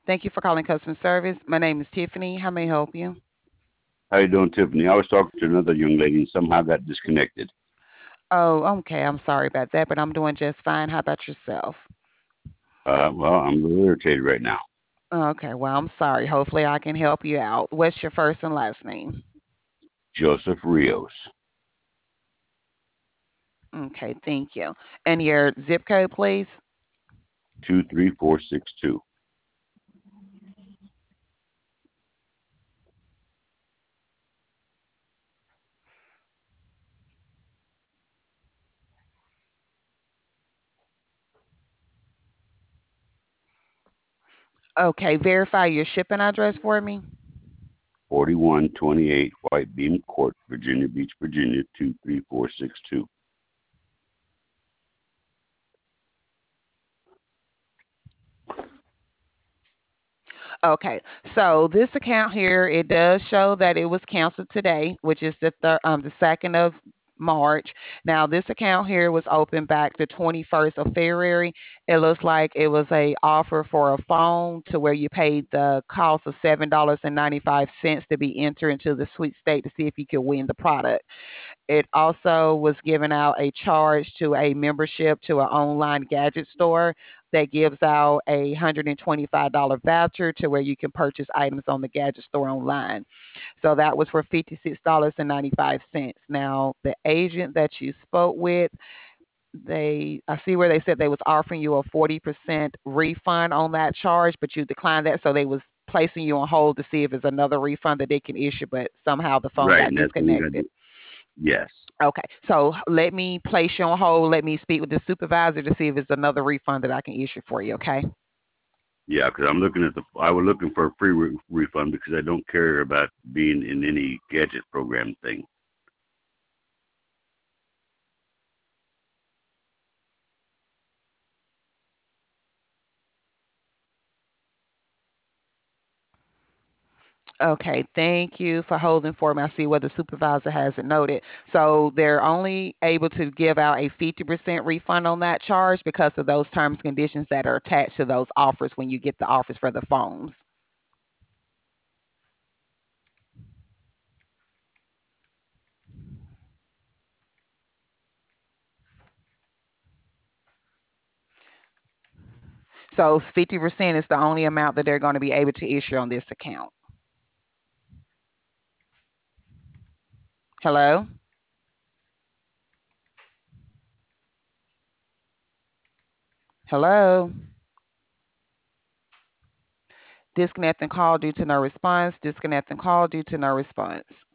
Thank you for calling customer service. My name is Tiffany. How may I help you? How you doing, Tiffany? I was talking to another young lady and somehow got disconnected. Oh, okay. I'm sorry about that, but I'm doing just fine. How about yourself? Well, I'm a little irritated right now. Okay, well, I'm sorry. Hopefully, I can help you out. What's your first and last name? Joseph Rios, Okay, thank you. And your zip code, please? 23462. Okay, verify your shipping address for me. 4128 White Beam Court, Virginia Beach, Virginia 23462. Okay, so this account here, it does show that it was canceled today, which is the 2nd of March. Now, this account here was open back the 21st of February. It looks like it was a offer for a phone to where you paid the cost of $7.95 to be entered into the sweet state to see if you could win the product. It also was giving out a charge to a membership to an online gadget store that gives out a $125 voucher to where you can purchase items on the gadget store online. So that was for $56.95. Now, the agent that you spoke with, I see where they said they was offering you a 40% refund on that charge, but you declined that. So they was placing you on hold to see if it's another refund that they can issue, but somehow the phone Right, got and that's when we got disconnected. yes. Okay, so let me place you on hold. Let me speak with the supervisor to see if it's another refund that I can issue for you. Okay. Yeah, because I was looking for a free refund because I don't care about being in any gadget program thing. Okay, thank you for holding for me. I see where the supervisor has it noted. So they're only able to give out a 50% refund on that charge because of those terms and conditions that are attached to those offers when you get the offers for the phones. So 50% is the only amount that they're going to be able to issue on this account. Hello? Hello? Disconnecting call due to no response. Disconnecting call due to no response.